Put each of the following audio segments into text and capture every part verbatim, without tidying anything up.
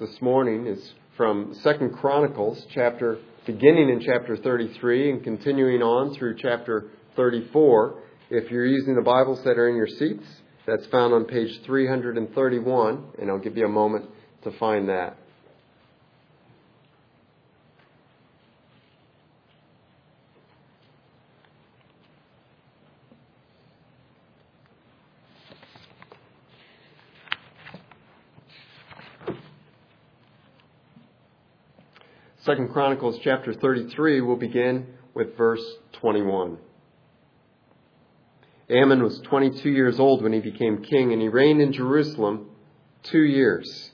this morning is from Second Chronicles, chapter beginning in chapter thirty-three and continuing on through chapter thirty-four. If you're using the Bibles that are in your seats, that's found on page three hundred thirty-one, and I'll give you a moment to find that. Second Chronicles chapter thirty-three will begin with verse twenty-one. Amon was twenty-two years old when he became king, and he reigned in Jerusalem two years.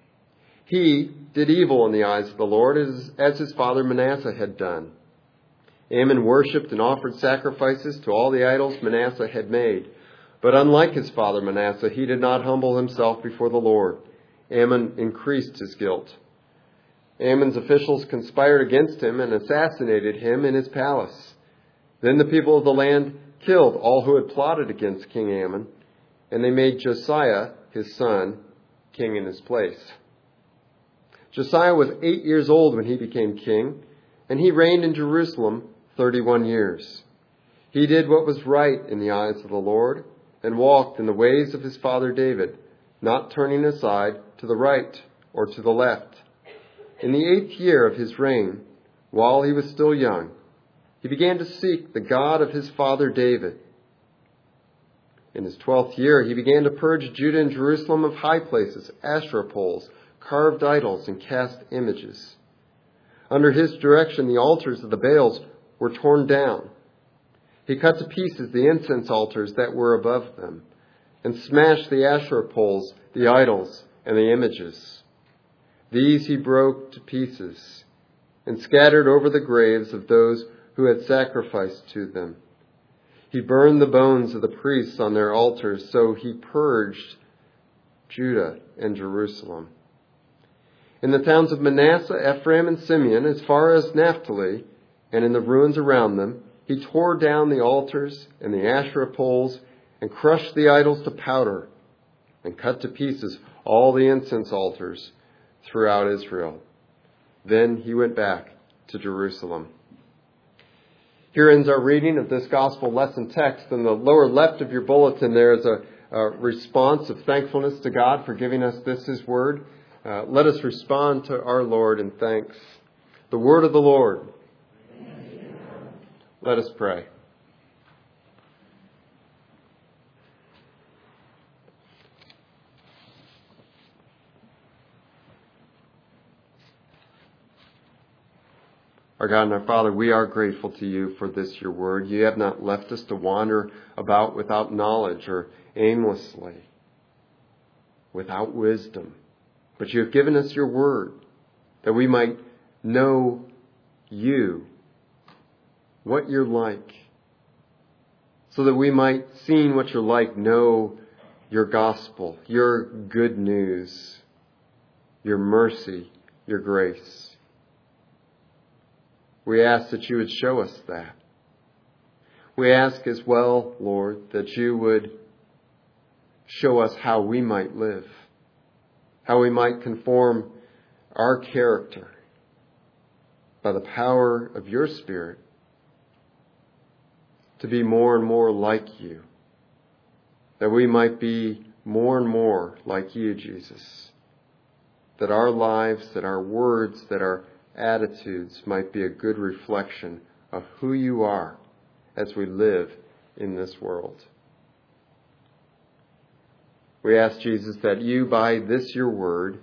He did evil in the eyes of the Lord, as, as his father Manasseh had done. Amon worshipped and offered sacrifices to all the idols Manasseh had made. But unlike his father Manasseh, he did not humble himself before the Lord. Amon increased his guilt. Amon's officials conspired against him and assassinated him in his palace. Then the people of the land killed all who had plotted against King Amon, and they made Josiah, his son, king in his place. Josiah was eight years old when he became king, and he reigned in Jerusalem thirty-one years. He did what was right in the eyes of the Lord, and walked in the ways of his father David, not turning aside to the right or to the left. In the eighth year of his reign, while he was still young, he began to seek the God of his father David. In his twelfth year, he began to purge Judah and Jerusalem of high places, Asherah poles, carved idols, and cast images. Under his direction, the altars of the Baals were torn down. He cut to pieces the incense altars that were above them, and smashed the Asherah poles, the idols, and the images. These he broke to pieces and scattered over the graves of those who had sacrificed to them. He burned the bones of the priests on their altars, so he purged Judah and Jerusalem. In the towns of Manasseh, Ephraim, and Simeon, as far as Naphtali, and in the ruins around them, he tore down the altars and the Asherah poles and crushed the idols to powder and cut to pieces all the incense altars throughout Israel. Then he went back to Jerusalem. Here ends our reading of this gospel lesson text. In the lower left of your bulletin, there is a, a response of thankfulness to God for giving us this, his word. Uh, let us respond to our Lord in thanks. The word of the Lord. Let us pray. Our God and our Father, we are grateful to you for this, your word. You have not left us to wander about without knowledge or aimlessly, without wisdom. But you have given us your word that we might know you, what you're like, so that we might, seeing what you're like, know your gospel, your good news, your mercy, your grace. We ask that you would show us that. We ask as well, Lord, that you would show us how we might live, how we might conform our character by the power of your Spirit to be more and more like you, that we might be more and more like you, Jesus, that our lives, that our words, that our attitudes might be a good reflection of who you are as we live in this world. We ask, Jesus, that you, by this your word,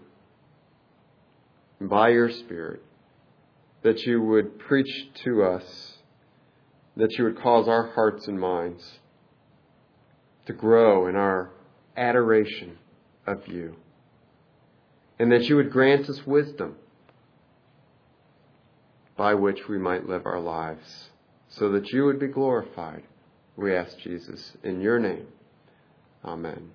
by your Spirit, that you would preach to us, that you would cause our hearts and minds to grow in our adoration of you, and that you would grant us wisdom by which we might live our lives, so that you would be glorified. We ask, Jesus, in your name. Amen.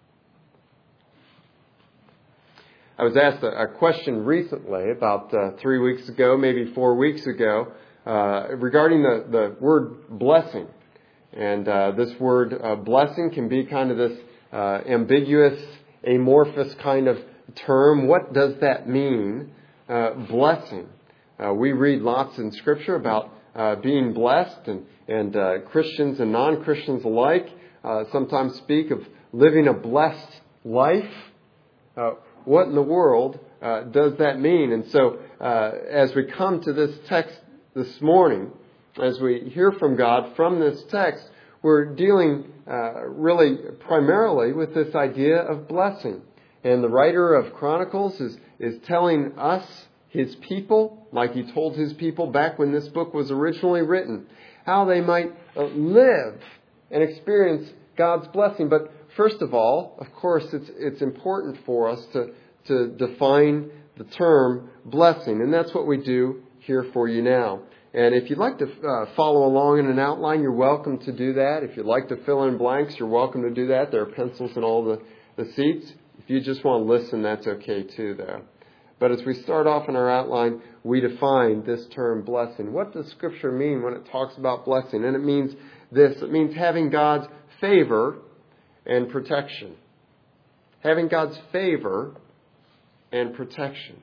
I was asked a, a question recently, about uh, three weeks ago, maybe four weeks ago, uh, regarding the, the word blessing. And uh, this word uh, blessing can be kind of this uh, ambiguous, amorphous kind of term. What does that mean? Uh, blessing. Uh, we read lots in Scripture about uh, being blessed, and, and uh, Christians and non-Christians alike uh, sometimes speak of living a blessed life. Uh, what in the world uh, does that mean? And so uh, as we come to this text this morning, as we hear from God from this text, we're dealing uh, really primarily with this idea of blessing. And the writer of Chronicles is, is telling us, his people, like he told his people back when this book was originally written, how they might uh, live and experience God's blessing. But first of all, of course, it's it's important for us to, to define the term blessing. And that's what we do here for you now. And if you'd like to uh, follow along in an outline, you're welcome to do that. If you'd like to fill in blanks, you're welcome to do that. There are pencils in all the, the seats. If you just want to listen, that's okay too, though. But as we start off in our outline, we define this term blessing. What does Scripture mean when it talks about blessing? And it means this. It means having God's favor and protection. Having God's favor and protection.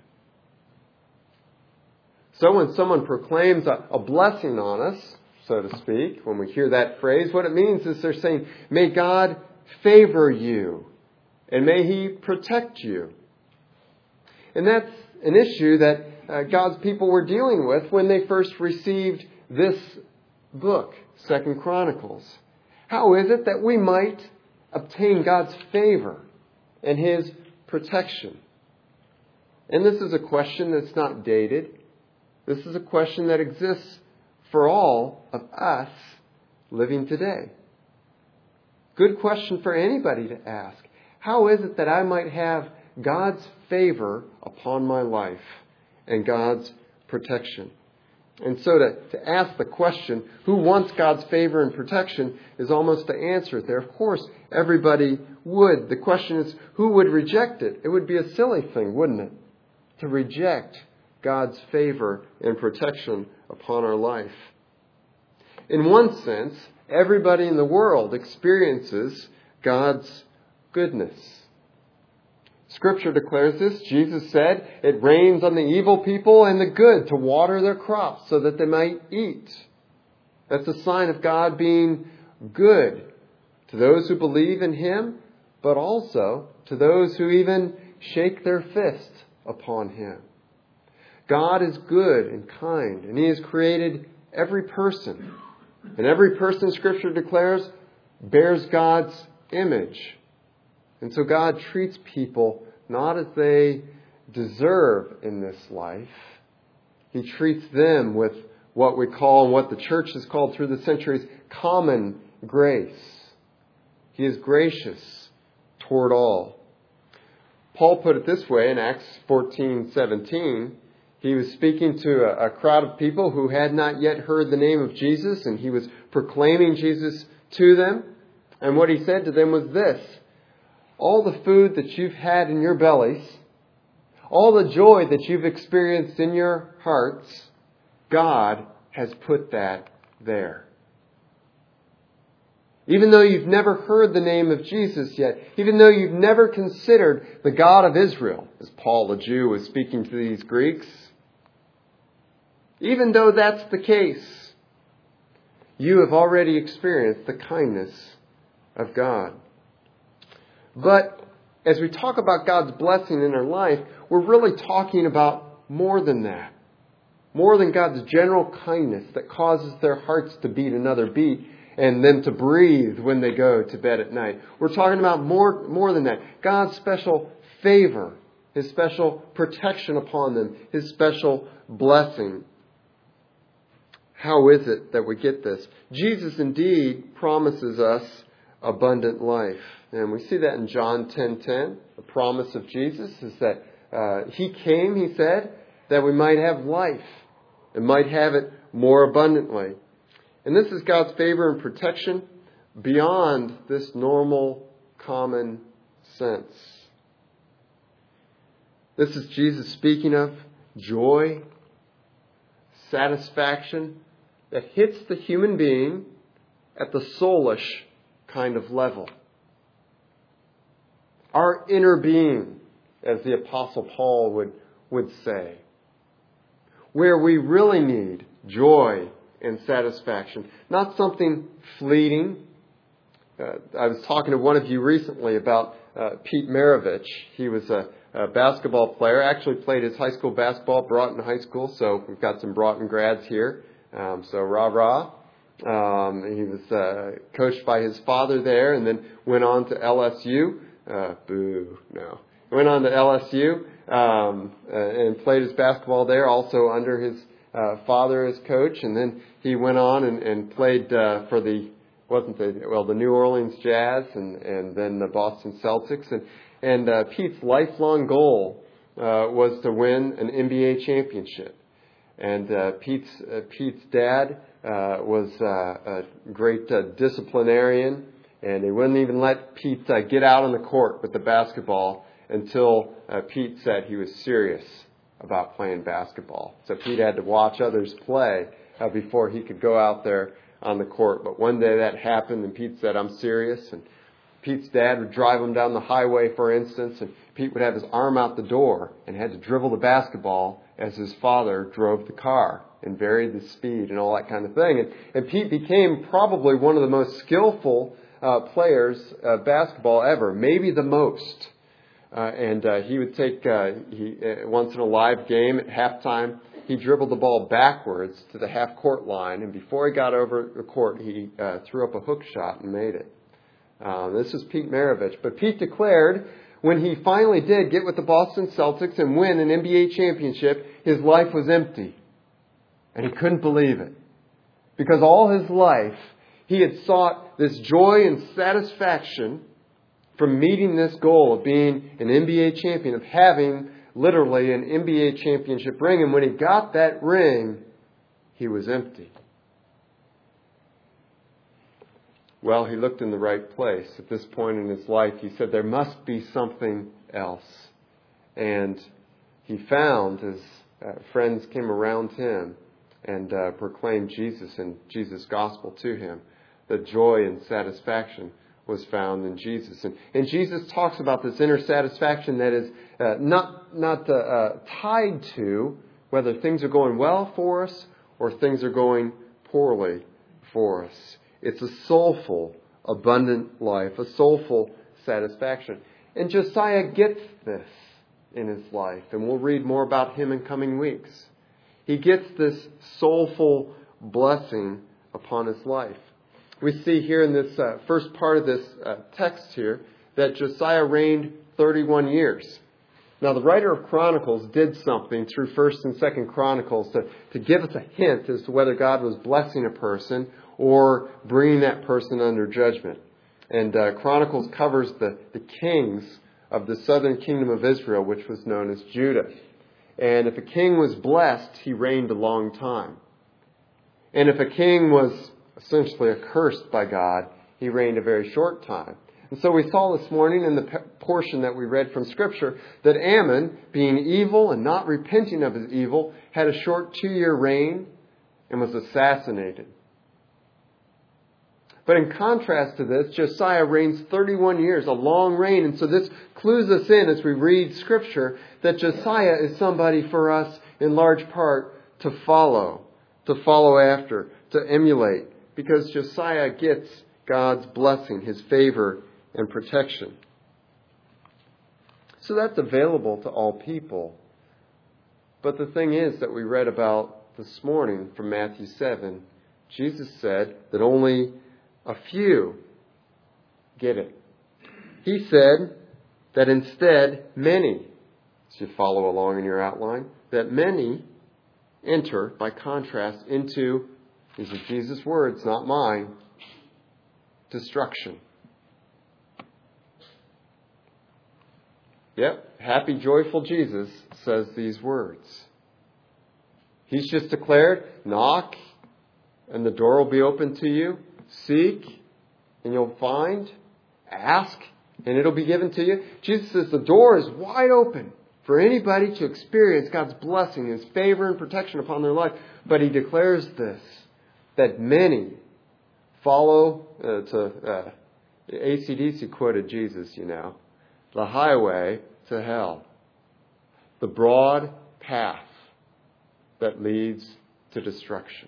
So when someone proclaims a, a blessing on us, so to speak, when we hear that phrase, what it means is they're saying, may God favor you and may He protect you. And that's an issue that uh, God's people were dealing with when they first received this book, Second Chronicles. How is it that we might obtain God's favor and His protection? And this is a question that's not dated. This is a question that exists for all of us living today. Good question for anybody to ask. How is it that I might have God's favor upon my life and God's protection? And so to, to ask the question, who wants God's favor and protection, is almost to answer it there. Of course, everybody would. The question is, who would reject it? It would be a silly thing, wouldn't it? To reject God's favor and protection upon our life. In one sense, everybody in the world experiences God's goodness. Scripture declares this. Jesus said, it rains on the evil people and the good to water their crops so that they might eat. That's a sign of God being good to those who believe in Him, but also to those who even shake their fist upon Him. God is good and kind, and He has created every person. And every person, Scripture declares, bears God's image. And so God treats people not as they deserve in this life. He treats them with what we call, and what the church has called through the centuries, common grace. He is gracious toward all. Paul put it this way in Acts fourteen seventeen. He was speaking to a, a crowd of people who had not yet heard the name of Jesus, and he was proclaiming Jesus to them. And what he said to them was this: all the food that you've had in your bellies, all the joy that you've experienced in your hearts, God has put that there. Even though you've never heard the name of Jesus yet, even though you've never considered the God of Israel, as Paul, a Jew, was speaking to these Greeks, even though that's the case, you have already experienced the kindness of God. But as we talk about God's blessing in our life, we're really talking about more than that. More than God's general kindness that causes their hearts to beat another beat and them to breathe when they go to bed at night. We're talking about more, more than that. God's special favor, His special protection upon them, His special blessing. How is it that we get this? Jesus indeed promises us abundant life. And we see that in John ten ten. The promise of Jesus is that uh, He came, He said, that we might have life and might have it more abundantly. And this is God's favor and protection beyond this normal, common sense. This is Jesus speaking of joy, satisfaction that hits the human being at the soulish kind of level. Our inner being as the Apostle Paul would, would say. Where we really need joy and satisfaction, not something fleeting. Uh, I was talking to one of you recently about uh, Pete Maravich. He was a, a basketball player, actually played his high school basketball at Broughton High School, so we've got some Broughton grads here. Um, so rah-rah. Um, he was uh, coached by his father there and then went on to L S U. Uh, boo, no. Went on to L S U um, uh, and played his basketball there, also under his uh, father as coach. And then he went on and, and played uh, for the, wasn't the, well, the New Orleans Jazz and, and then the Boston Celtics. And, and uh, Pete's lifelong goal uh, was to win an N B A championship. And uh, Pete's uh, Pete's dad uh, was uh, a great uh, disciplinarian, and he wouldn't even let Pete uh, get out on the court with the basketball until uh, Pete said he was serious about playing basketball. So Pete had to watch others play uh, before he could go out there on the court. But one day that happened, and Pete said, "I'm serious." And Pete's dad would drive him down the highway, for instance, and Pete would have his arm out the door and had to dribble the basketball as his father drove the car and varied the speed and all that kind of thing. And, and Pete became probably one of the most skillful uh, players of basketball ever, maybe the most. Uh, and uh, he would take, uh, he uh, once in a live game at halftime, he dribbled the ball backwards to the half-court line, and before he got over the court, he uh, threw up a hook shot and made it. Uh, this is Pete Maravich. But Pete declared when he finally did get with the Boston Celtics and win an N B A championship, his life was empty. And he couldn't believe it. Because all his life, he had sought this joy and satisfaction from meeting this goal of being an N B A champion, of having literally an N B A championship ring. And when he got that ring, he was empty. Well, he looked in the right place. At this point in his life, he said there must be something else. And he found, as uh, friends came around him and uh, proclaimed Jesus and Jesus' gospel to him, that joy and satisfaction was found in Jesus. And, and Jesus talks about this inner satisfaction that is uh, not, not uh, uh, tied to whether things are going well for us or things are going poorly for us. It's a soulful, abundant life, a soulful satisfaction. And Josiah gets this in his life, and we'll read more about him in coming weeks. He gets this soulful blessing upon his life. We see here in this uh, first part of this uh, text here that Josiah reigned thirty-one years. Now, the writer of Chronicles did something through First and Second Chronicles to, to give us a hint as to whether God was blessing a person or bringing that person under judgment. And uh, Chronicles covers the, the kings of the southern kingdom of Israel, which was known as Judah. And if a king was blessed, he reigned a long time. And if a king was essentially accursed by God, he reigned a very short time. And so we saw this morning in the portion that we read from Scripture that Ammon, being evil and not repenting of his evil, had a short two-year reign and was assassinated. But in contrast to this, Josiah reigns thirty-one years, a long reign. And so this clues us in as we read Scripture that Josiah is somebody for us in large part to follow, to follow after, to emulate. Because Josiah gets God's blessing, His favor and protection. So that's available to all people. But the thing is that we read about this morning from Matthew seven, Jesus said that only a few get it. He said that instead many, as you follow along in your outline, that many enter, by contrast, into, these are Jesus' words, not mine, destruction. Yep, happy, joyful Jesus says these words. He's just declared, knock, and the door will be open to you. Seek, and you'll find. Ask, and it'll be given to you. Jesus says the door is wide open for anybody to experience God's blessing, His favor and protection upon their life. But He declares this, that many follow, uh, to uh, A C D C quoted Jesus, you know, the highway to hell. the broad path that leads to destruction.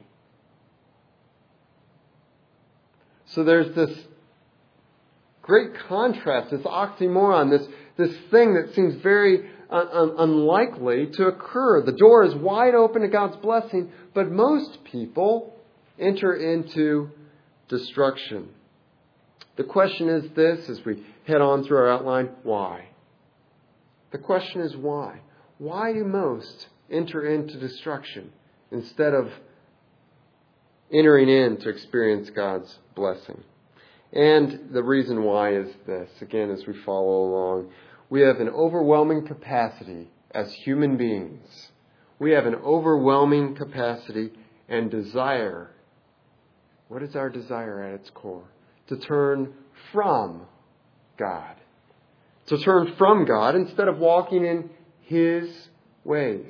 So there's this great contrast, this oxymoron, this, this thing that seems very un- un- unlikely to occur. The door is wide open to God's blessing, but most people enter into destruction. The question is this, as we head on through our outline, why? The question is why? Why do most enter into destruction instead of entering in to experience God's blessing? And the reason why is this, again, as we follow along. We have an overwhelming capacity as human beings. We have an overwhelming capacity and desire. What is our desire at its core? To turn from God. To turn from God instead of walking in His ways.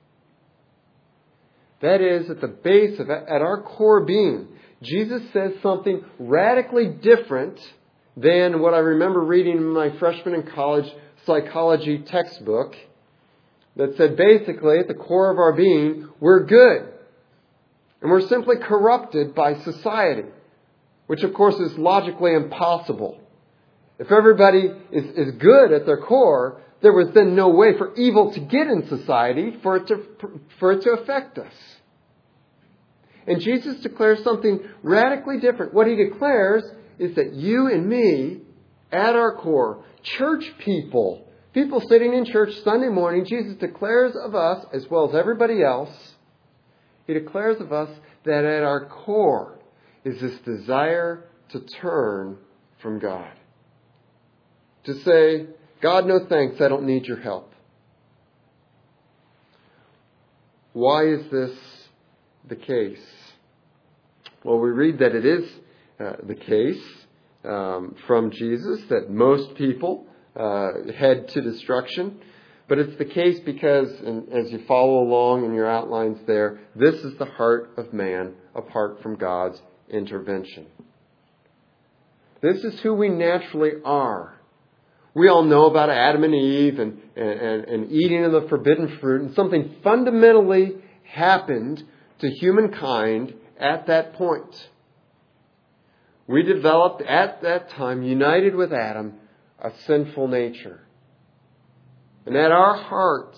That is, at the base of it, at our core being, Jesus says something radically different than what I remember reading in my freshman in college psychology textbook that said basically at the core of our being, we're good. And we're simply corrupted by society, which of course is logically impossible. If everybody is, is good at their core, there was then no way for evil to get in society for it to, for it to affect us. And Jesus declares something radically different. What He declares is that you and me, at our core, church people, people sitting in church Sunday morning, Jesus declares of us, as well as everybody else, He declares of us that at our core is this desire to turn from God. To say, God, no thanks, I don't need your help. Why is this the case? Well, we read that it is uh, the case um, from Jesus that most people uh, head to destruction. But it's the case because, and as you follow along in your outlines there, this is the heart of man apart from God's intervention. This is who we naturally are. We all know about Adam and Eve and, and, and eating of the forbidden fruit, and something fundamentally happened to humankind at that point. We developed at that time, united with Adam, a sinful nature. And at our hearts,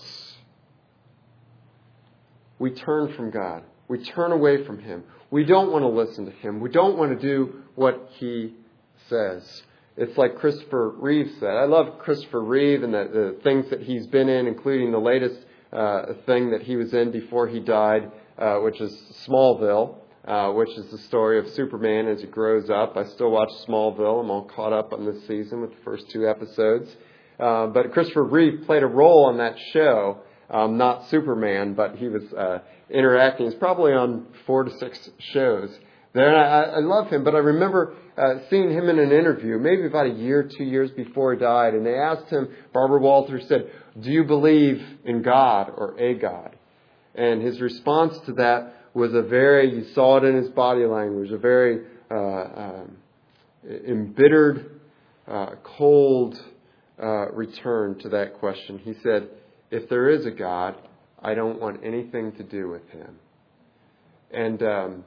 we turn from God. We turn away from Him. We don't want to listen to Him. We don't want to do what He says. It's like Christopher Reeve said. I love Christopher Reeve and the, the things that he's been in, including the latest uh, thing that he was in before he died, uh, which is Smallville, uh, which is the story of Superman as he grows up. I still watch Smallville. I'm all caught up on this season with the first two episodes. Uh, but Christopher Reeve played a role on that show, um, not Superman, but he was uh, interacting. He's probably on four to six shows there. And I, I love him, but I remember uh, seeing him in an interview, maybe about a year, two years before he died, and they asked him, Barbara Walters said, do you believe in God or a God? And his response to that was a very, you saw it in his body language, a very uh, um, embittered, uh, cold uh, return to that question. He said, if there is a God, I don't want anything to do with Him. And um,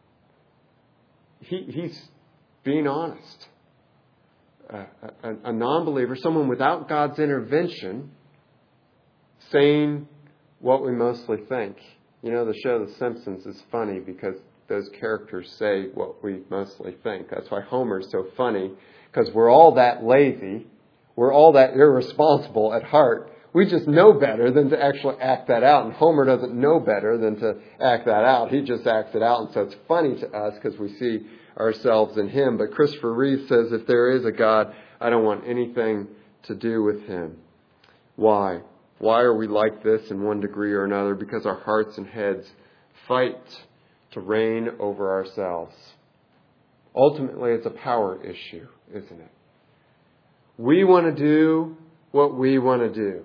he, he's being honest. Uh, a, a non-believer, someone without God's intervention, saying what we mostly think. You know, the show The Simpsons is funny because those characters say what we mostly think. That's why Homer's so funny, because we're all that lazy. We're all that irresponsible at heart. We just know better than to actually act that out. And Homer doesn't know better than to act that out. He just acts it out. And so it's funny to us because we see ourselves in him. But Christopher Reeve says, if there is a God, I don't want anything to do with Him. Why? Why are we like this in one degree or another? Because our hearts and heads fight to reign over ourselves. Ultimately, it's a power issue, isn't it? We want to do what we want to do.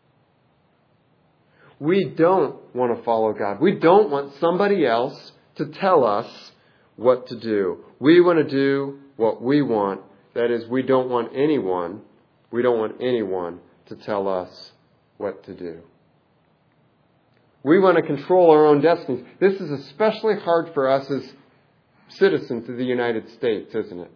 We don't want to follow God. We don't want somebody else to tell us what to do. We want to do what we want. That is, we don't want anyone, we don't want anyone to tell us what to do. We want to control our own destinies. This is especially hard for us as citizens of the United States, isn't it?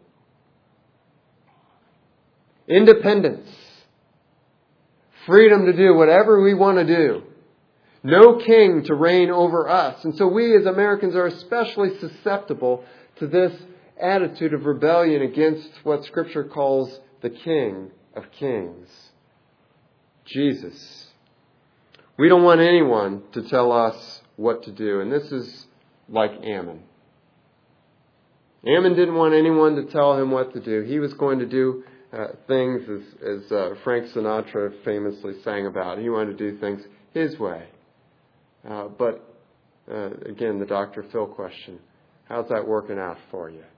Independence. Freedom to do whatever we want to do. No king to reign over us. And so we as Americans are especially susceptible to this attitude of rebellion against what Scripture calls the King of Kings, Jesus. We don't want anyone to tell us what to do. And this is like Ammon. Ammon didn't want anyone to tell him what to do. He was going to do uh, things as, as uh, Frank Sinatra famously sang about. He wanted to do things his way. Uh, but, uh, again, the Doctor Phil question. How's that working out for you?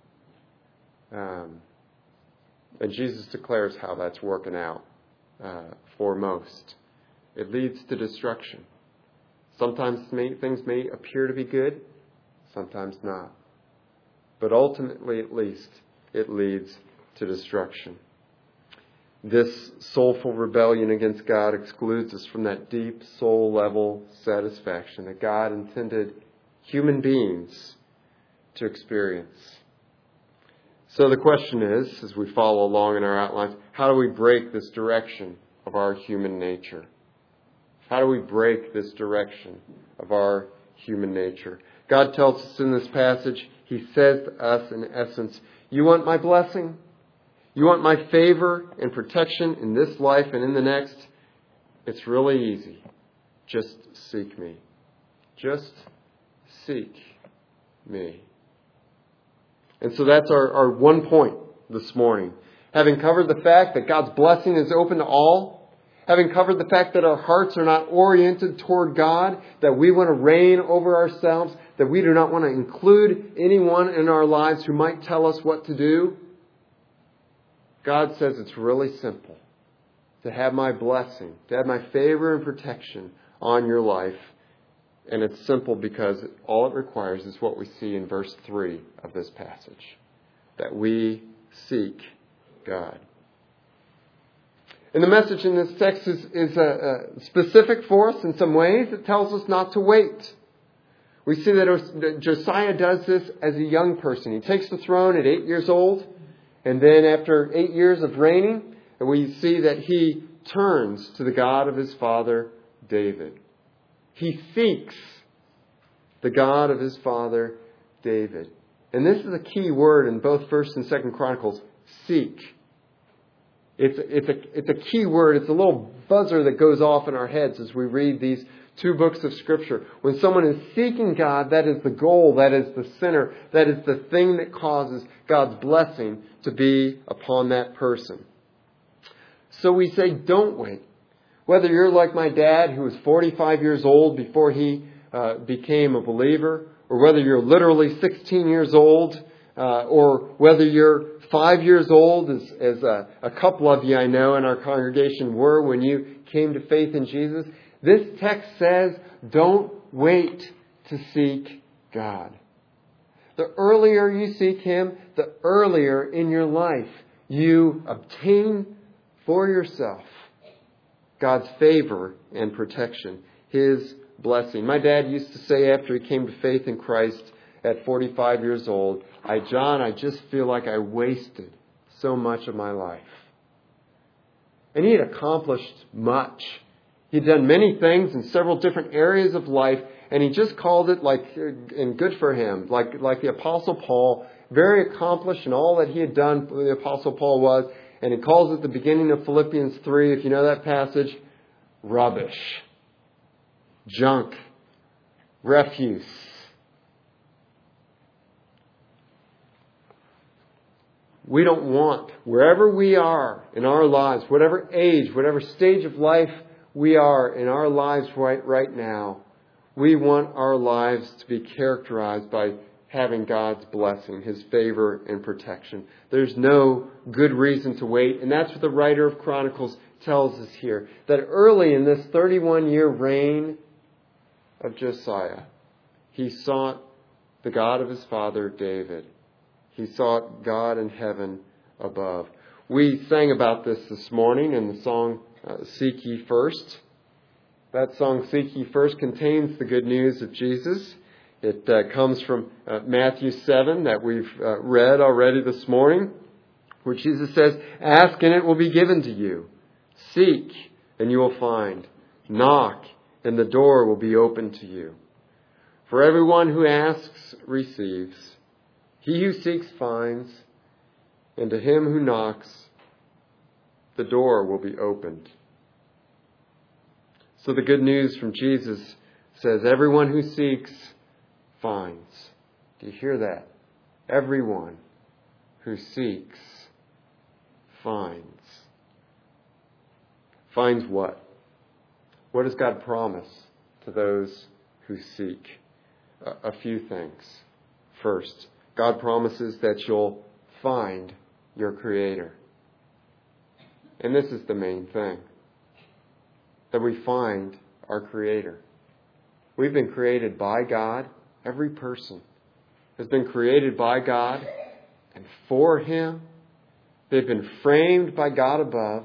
Um, and Jesus declares how that's working out uh, for most. It leads to destruction. Sometimes may, things may appear to be good, sometimes not. But ultimately, at least, it leads to destruction. This soulful rebellion against God excludes us from that deep soul-level satisfaction that God intended human beings to experience. So the question is, as we follow along in our outlines, how do we break this direction of our human nature? How do we break this direction of our human nature? God tells us in this passage, He says to us in essence, you want my blessing? You want my favor and protection in this life and in the next? It's really easy. Just seek me. Just seek me. And so that's our, our one point this morning. Having covered the fact that God's blessing is open to all, having covered the fact that our hearts are not oriented toward God, that we want to reign over ourselves, that we do not want to include anyone in our lives who might tell us what to do, God says it's really simple to have my blessing, to have my favor and protection on your life. And it's simple because all it requires is what we see in verse three of this passage, that we seek God. And the message in this text is, is uh, uh, specific for us in some ways. It tells us not to wait. We see that Josiah does this as a young person. He takes the throne at eight years old. And then after eight years of reigning, we see that he turns to the God of his father, David. He seeks the God of his father, David. And this is a key word in both First and Second Chronicles, seek. It's, it's, a, it's a key word. It's a little buzzer that goes off in our heads as we read these two books of Scripture. When someone is seeking God, that is the goal, that is the center, that is the thing that causes God's blessing to be upon that person. So we say, don't wait. Whether you're like my dad, who was forty-five years old before he uh, became a believer, or whether you're literally sixteen years old, uh, or whether you're five years old, as, as a, a couple of you I know in our congregation were when you came to faith in Jesus, this text says, don't wait to seek God. The earlier you seek Him, the earlier in your life you obtain for yourself God's favor and protection, His blessing. My dad used to say after he came to faith in Christ at forty-five years old, I, John, I just feel like I wasted so much of my life. And he had accomplished much. He'd done many things in several different areas of life, and he just called it, like, and good for him, like, like the Apostle Paul, very accomplished in all that he had done, the Apostle Paul was, and he calls it the beginning of Philippians three, if you know that passage, rubbish, junk, refuse. We don't want, wherever we are in our lives, whatever age, whatever stage of life we are in our lives right, right now, we want our lives to be characterized by having God's blessing, His favor and protection. There's no good reason to wait. And that's what the writer of Chronicles tells us here. That early in this thirty-one year reign of Josiah, he sought the God of his father David. He sought God in heaven above. We sang about this this morning in the song uh, Seek Ye First. That song, Seek Ye First, contains the good news of Jesus. It uh, comes from uh, Matthew seven that we've uh, read already this morning, where Jesus says, "Ask and it will be given to you. Seek and you will find. Knock and the door will be opened to you. For everyone who asks receives. He who seeks finds. And to him who knocks, the door will be opened." So the good news from Jesus says, everyone who seeks finds. Do you hear that? Everyone who seeks finds. Finds what? What does God promise to those who seek? A, a few things. First, God promises that you'll find your Creator. And this is the main thing. That we find our Creator. We've been created by God. Every person has been created by God and for Him. They've been framed by God above.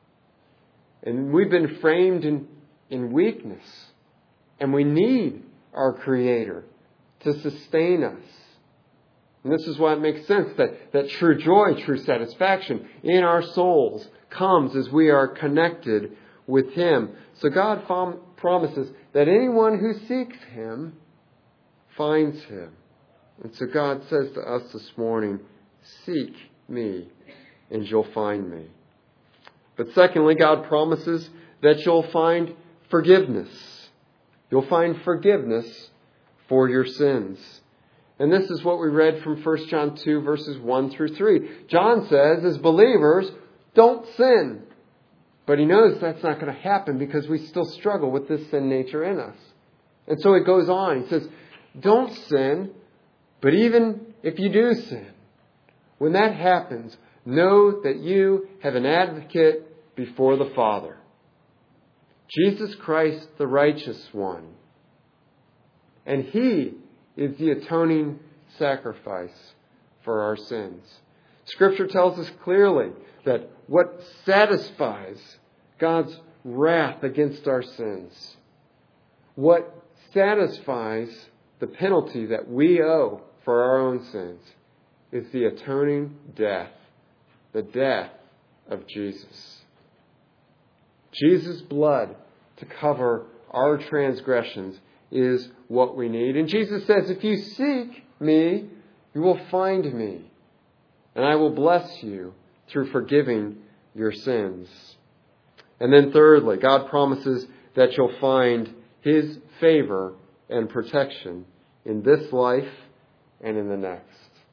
And we've been framed in, in weakness. And we need our Creator to sustain us. And this is why it makes sense that, that true joy, true satisfaction in our souls comes as we are connected with Him. So God fom- promises that anyone who seeks Him finds Him. And so God says to us this morning, seek me and you'll find me. But secondly, God promises that you'll find forgiveness. You'll find forgiveness for your sins. And this is what we read from First John two, verses one through three. John says, as believers, don't sin. But he knows that's not going to happen because we still struggle with this sin nature in us. And so it goes on. He says, don't sin, but even if you do sin, when that happens, know that you have an advocate before the Father. Jesus Christ, the righteous one. And He is the atoning sacrifice for our sins. Scripture tells us clearly that what satisfies God's wrath against our sins, what satisfies the penalty that we owe for our own sins, is the atoning death, the death of Jesus. Jesus' blood to cover our transgressions is what we need. And Jesus says, if you seek me, you will find me. And I will bless you through forgiving your sins. And then thirdly, God promises that you'll find His favor and protection in this life and in the next.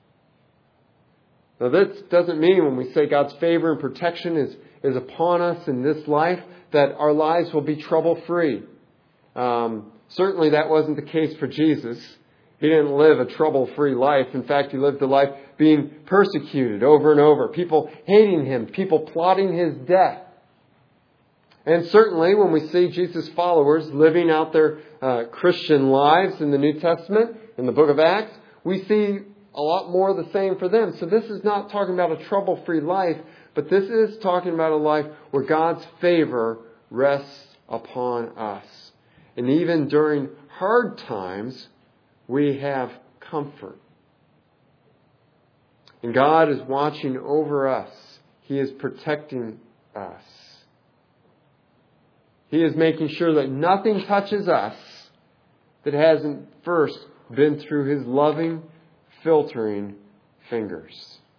Now this doesn't mean when we say God's favor and protection is, is upon us in this life that our lives will be trouble-free. Um, certainly that wasn't the case for Jesus. He didn't live a trouble-free life. In fact, He lived a life being persecuted over and over. People hating Him. People plotting His death. And certainly when we see Jesus' followers living out their uh, Christian lives in the New Testament, in the book of Acts, we see a lot more of the same for them. So this is not talking about a trouble-free life, but this is talking about a life where God's favor rests upon us. And even during hard times, we have comfort. And God is watching over us. He is protecting us. He is making sure that nothing touches us that hasn't first been through His loving, filtering fingers.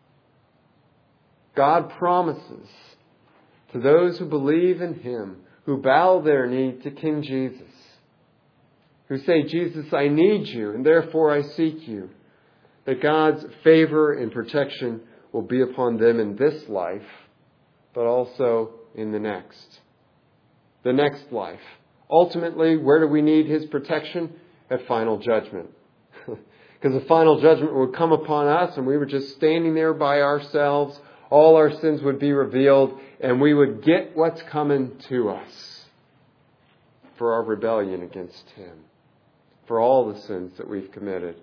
God promises to those who believe in Him, who bow their knee to King Jesus, who say, Jesus, I need you, and therefore I seek you, that God's favor and protection will be upon them in this life, but also in the next. The next life. Ultimately, where do we need His protection? At final judgment. Because the final judgment would come upon us and we were just standing there by ourselves. All our sins would be revealed and we would get what's coming to us for our rebellion against Him. For all the sins that we've committed.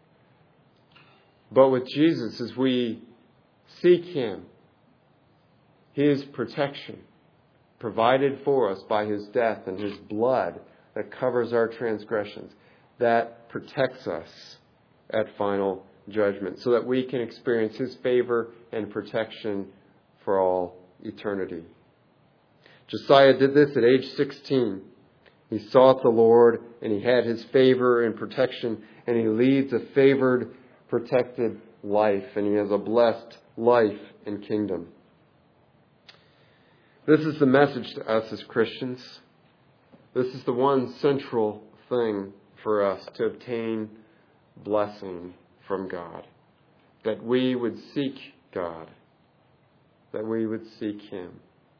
But with Jesus, as we seek Him, His protection, provided for us by His death and His blood that covers our transgressions, that protects us at final judgment so that we can experience His favor and protection for all eternity. Josiah did this at age sixteen. He sought the Lord and he had His favor and protection, and he leads a favored, protected life, and he has a blessed life and kingdom. This is the message to us as Christians. This is the one central thing for us to obtain blessing from God. That we would seek God. That we would seek Him.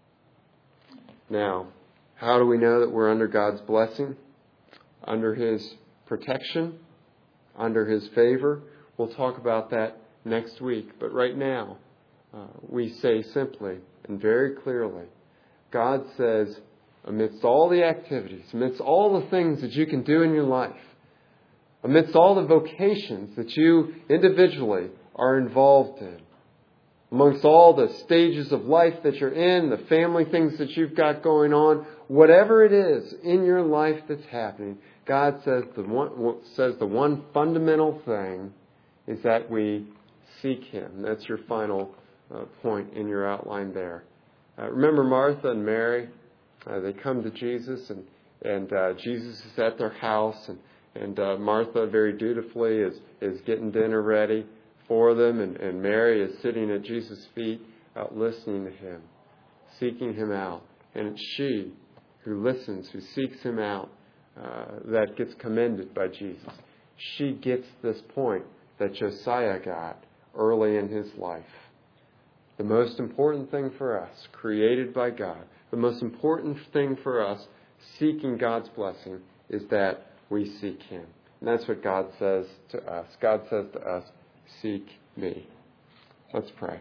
Now, how do we know that we're under God's blessing? Under His protection? Under His favor? We'll talk about that next week. But right now, uh, we say simply and very clearly, God says, amidst all the activities, amidst all the things that you can do in your life, amidst all the vocations that you individually are involved in, amongst all the stages of life that you're in, the family things that you've got going on, whatever it is in your life that's happening, God says the one, says the one fundamental thing is that we seek Him. That's your final uh, point in your outline there. Uh, remember Martha and Mary? Uh, they come to Jesus, and and uh, Jesus is at their house, and and uh, Martha very dutifully is is getting dinner ready for them, and, and Mary is sitting at Jesus' feet, out listening to Him, seeking Him out, and it's she who listens, who seeks Him out, uh, that gets commended by Jesus. She gets this point that Josiah got early in his life. The most important thing for us, created by God, the most important thing for us, seeking God's blessing, is that we seek Him. And that's what God says to us. God says to us, seek me. Let's pray.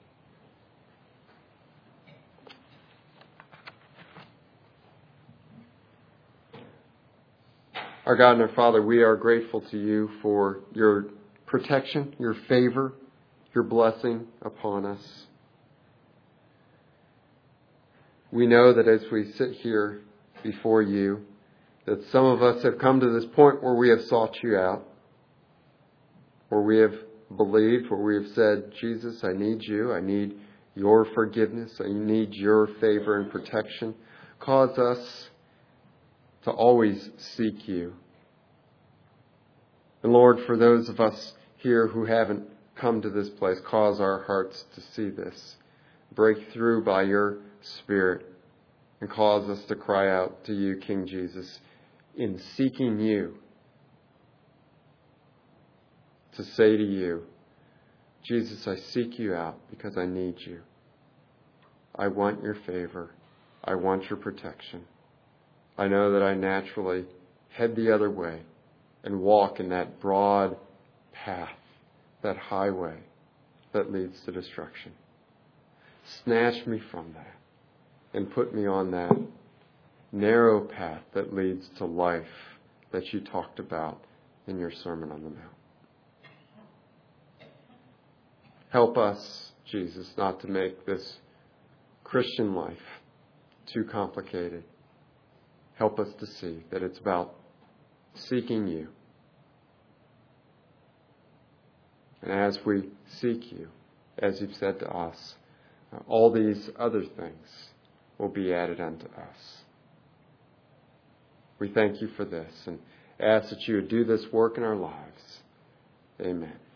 Our God and our Father, we are grateful to You for Your protection, Your favor, Your blessing upon us. We know that as we sit here before You, that some of us have come to this point where we have sought You out, where we have believed, where we have said, Jesus, I need You, I need Your forgiveness, I need Your favor and protection. Cause us to always seek You. And Lord, for those of us here who haven't come to this place, cause our hearts to see this. Break through by Your Spirit and cause us to cry out to You, King Jesus, in seeking You, to say to You, Jesus, I seek You out because I need You. I want Your favor. I want Your protection. I know that I naturally head the other way and walk in that broad path, that highway that leads to destruction. Snatch me from that and put me on that narrow path that leads to life that You talked about in Your Sermon on the Mount. Help us, Jesus, not to make this Christian life too complicated. Help us to see that it's about seeking You. And as we seek You, as You've said to us, uh, all these other things will be added unto us. We thank You for this and ask that You would do this work in our lives. Amen.